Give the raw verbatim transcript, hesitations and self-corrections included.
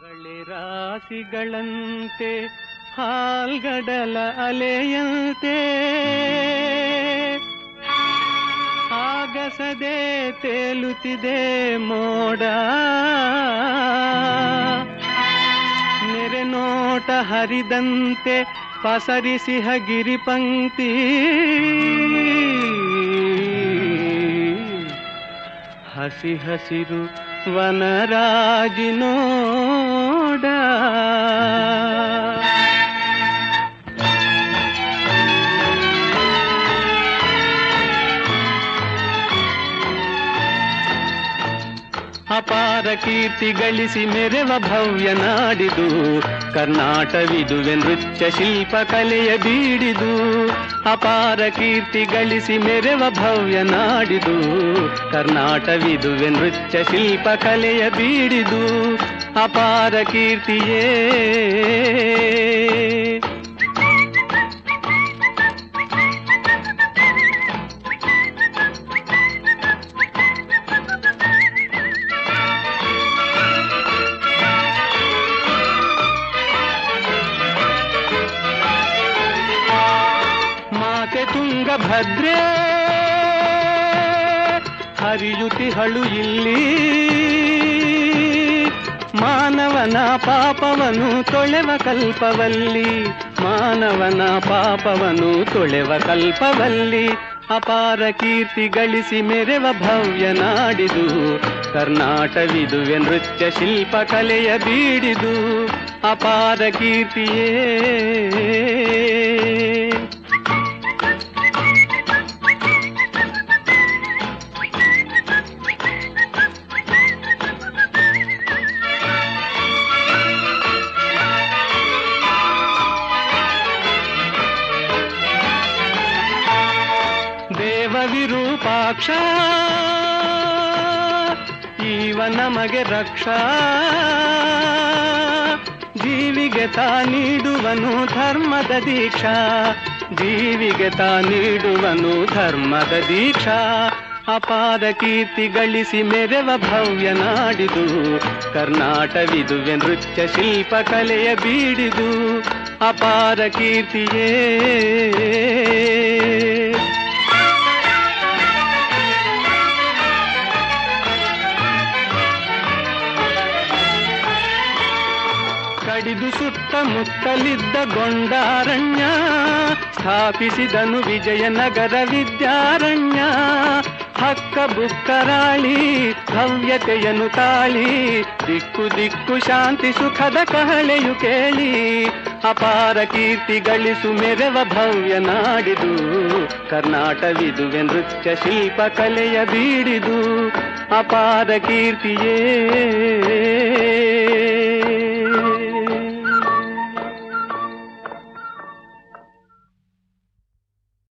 ಅರಳೆ ರಾಶಿಗಳಂತೆ ಹಾಲ್ಗಡಲ ಅಲೆಯಂತೆ ಆಗಸದೆ ತೇಲುತ್ತಿದೆ ಮೋಡ. ನೆರೆನೋಟ ಹರಿದಂತೆ ಪಸರಿಸಿಹ ಗಿರಿಪಂಕ್ತಿ ಹಸಿ ಹಸಿರು ವನರಾಜಿನೋಡ. ಅಪಾರ ಕೀರ್ತಿ ಗಳಿಸಿ ಮೆರೆವ ಭವ್ಯ ನಾಡಿದು ಕರ್ನಾಟವಿದುವೆ ನೃತ್ಯ ಶಿಲ್ಪ ಕಲೆಯ ಬೀಡಿದು. ಅಪಾರ ಕೀರ್ತಿ ಗಳಿಸಿ ಮೆರೆವ ಭವ್ಯ ನಾಡಿದು ಕರ್ನಾಟವಿದುವೆ ನೃತ್ಯ ಶಿಲ್ಪ ಕಲೆಯ ಬೀಡಿದು. ಅಪಾರ ಕೀರ್ತಿಯೇ ತುಂಗಭದ್ರೆ ಹರಿಯುತಿಹಳು ಇಲ್ಲಿ ಮಾನವನ ಪಾಪವನು ತೊಳೆವ ಕಲ್ಪವಲ್ಲಿ. ಮಾನವನ ಪಾಪವನು ತೊಳೆವ ಕಲ್ಪವಲ್ಲಿ. ಅಪಾರ ಕೀರ್ತಿ ಗಳಿಸಿ ಮೆರೆವ ಭವ್ಯ ನಾಡಿದು ಕರ್ನಾಟವಿದುವೆ ನೃತ್ಯ ಶಿಲ್ಪ ಕಲೆಯ ಬೀಡಿದು. ಅಪಾರ ಕೀರ್ತಿಯೇ ವಿರೂಪಾಕ್ಷ ಈವ ನಮಗೆ ರಕ್ಷಾ. ಜೀವಿಗೆ ತಾ ನೀಡುವನು ಧರ್ಮದ ದೀಕ್ಷಾ. ಜೀವಿಗೆ ತಾ ನೀಡುವನು ಧರ್ಮದ ದೀಕ್ಷಾ. ಅಪಾರ ಕೀರ್ತಿ ಗಳಿಸಿ ಮೆರೆವ ಭವ್ಯ ನಾಡಿದು ಕರ್ನಾಟವಿದುವೆ ನೃತ್ಯ ಶಿಲ್ಪ ಕಲೆಯ ಬೀಡಿದು. ಅಪಾರ ಕೀರ್ತಿಯೇ ಕಡಿದು ಸುತ್ತಮುತ್ತಲಿದ್ದ ಗೊಂಡಾರಣ್ಯ ಸ್ಥಾಪಿಸಿದನು ವಿಜಯನಗರ ವಿದ್ಯಾರಣ್ಯ. ಹಕ್ಕ ಬುಕ್ಕರಾಳಿ ಭವ್ಯತೆಯನು ತಾಳಿ ದಿಕ್ಕು ದಿಕ್ಕು ಶಾಂತಿ ಸುಖದ ಕಹಳೆಯು ಕೇಳಿ. ಅಪಾರ ಕೀರ್ತಿ ಗಳಿಸು ಮೆರೆವ ಭವ್ಯ ನಾಡಿದು ಕರ್ನಾಟವಿದುವೆ ನೃತ್ಯ ಶಿಲ್ಪ ಕಲೆಯ ಬೀಡಿದು. ಅಪಾರ ಕೀರ್ತಿಯೇ